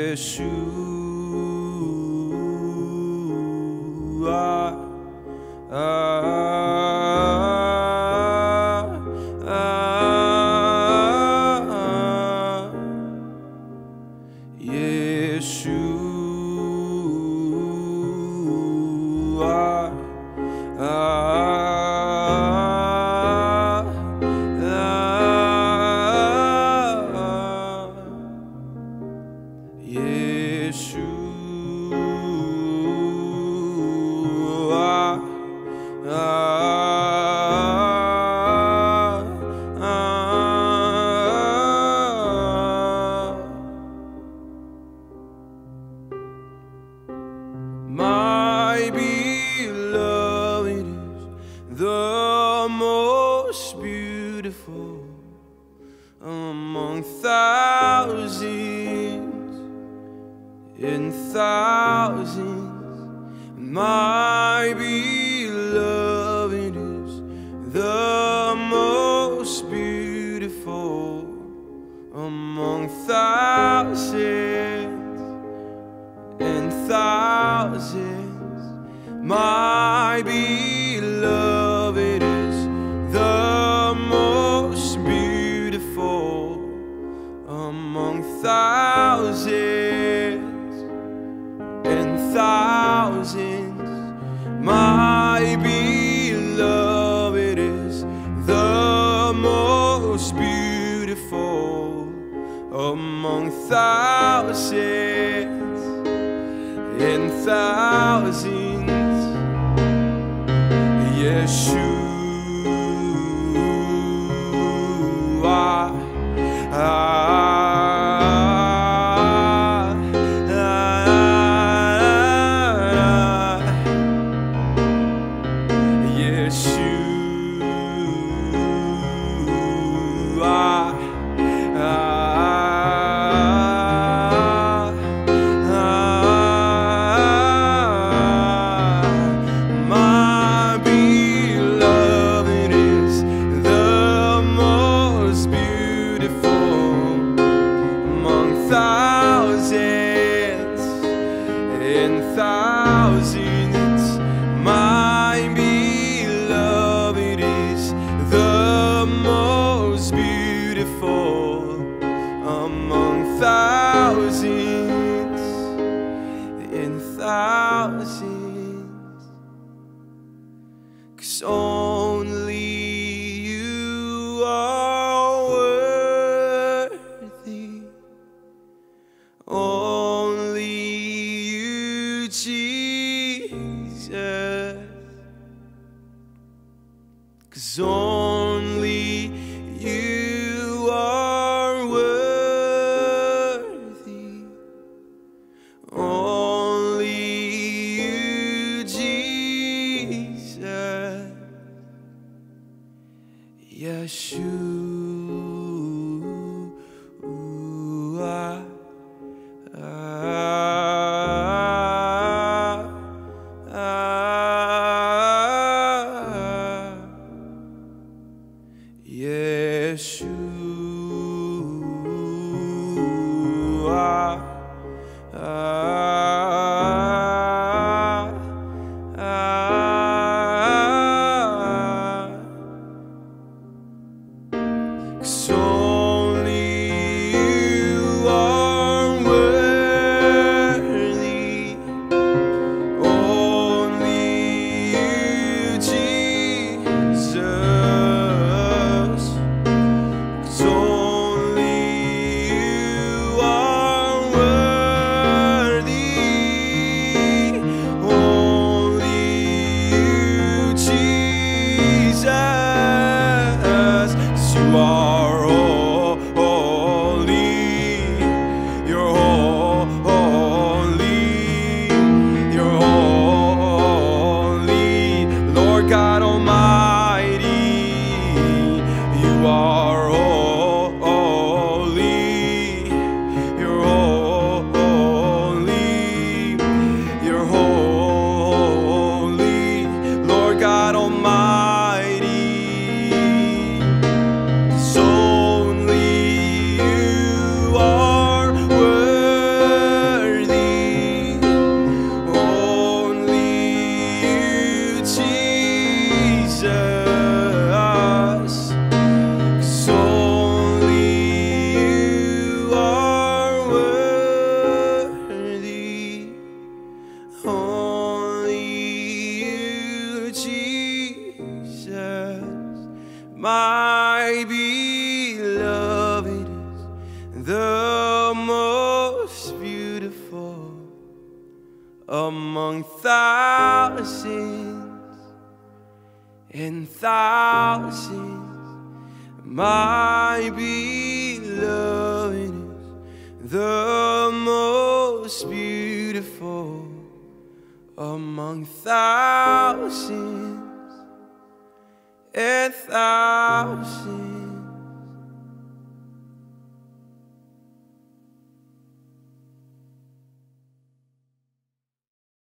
Yeshua, my beloved is the most beautiful among thousands and thousands. My beloved is the most beautiful among thousands and thousands. My beloved is the most beautiful among thousands and thousands. My beloved is the most beautiful among thousands and thousands. Yeshua, thousands and thousands. My beloved is the most beautiful among thousands and thousands. 'Cause only you are worthy. Only you, Jesus. 'Cause only you are worthy. Only you, Jesus. Yeshua. Only you are worthy. beloved is the most beautiful among thousands and thousands. My beloved is the most beautiful among thousands and thousands.